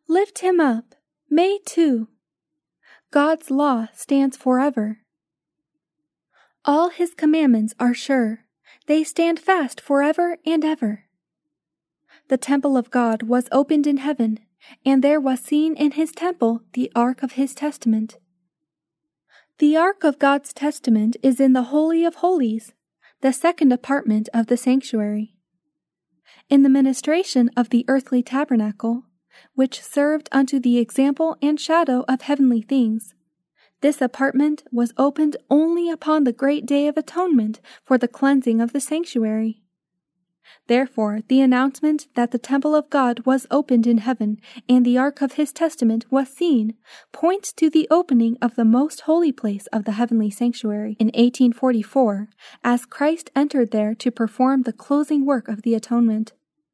Lift him up. May 2. God's law stands forever. All his commandments are sure. They stand fast forever and ever. The temple of God was opened in heaven, and there was seen in his temple the ark of his testament. The ark of God's testament is in the Holy of Holies, the second apartment of the sanctuary. In the ministration of the earthly tabernacle, which served unto the example and shadow of heavenly things, this apartment was opened only upon the great day of atonement for the cleansing of the sanctuary. Therefore, the announcement that the temple of God was opened in heaven and the ark of his testament was seen points to the opening of the most holy place of the heavenly sanctuary in 1844, as Christ entered there to perform the closing work of the atonement.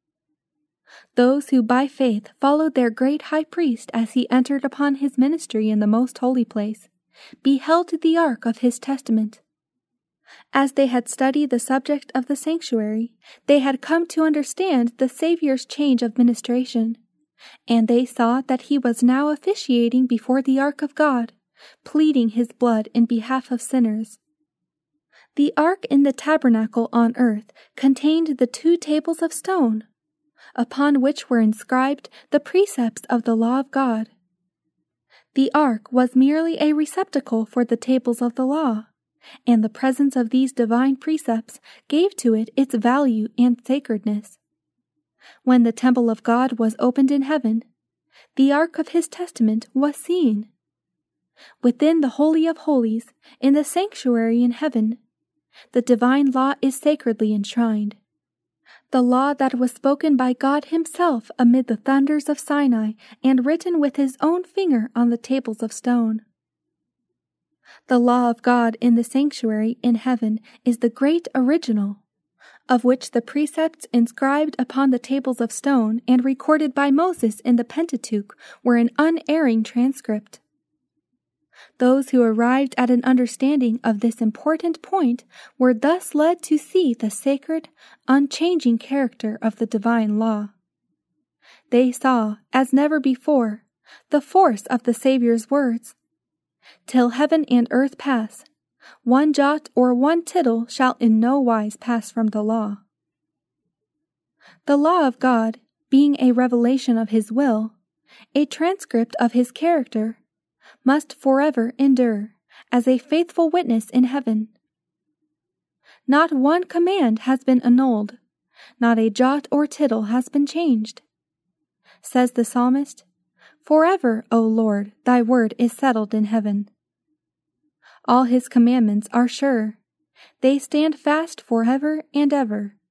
Those who by faith followed their great high priest as he entered upon his ministry in the most holy place, beheld the ark of his testament. As they had studied the subject of the sanctuary, they had come to understand the Saviour's change of ministration, and they saw that he was now officiating before the ark of God, pleading his blood in behalf of sinners. The ark in the tabernacle on earth contained the 2 tables of stone, upon which were inscribed the precepts of the law of God. The ark was merely a receptacle for the tables of the law, and the presence of these divine precepts gave to it its value and sacredness. When the temple of God was opened in heaven, the ark of his testament was seen. Within the Holy of Holies, in the sanctuary in heaven, the divine law is sacredly enshrined. The law that was spoken by God himself amid the thunders of Sinai and written with his own finger on the tables of stone. The law of God in the sanctuary in heaven is the great original, of which the precepts inscribed upon the tables of stone and recorded by Moses in the Pentateuch were an unerring transcript. Those who arrived at an understanding of this important point were thus led to see the sacred, unchanging character of the divine law. They saw, as never before, the force of the Saviour's words, "Till heaven and earth pass, one jot or one tittle shall in no wise pass from the law." The law of God, being a revelation of his will, a transcript of his character, must forever endure, as a faithful witness in heaven. Not one command has been annulled, not a jot or tittle has been changed. Says the psalmist, "Forever, O Lord, thy word is settled in heaven." All his commandments are sure. They stand fast forever and ever.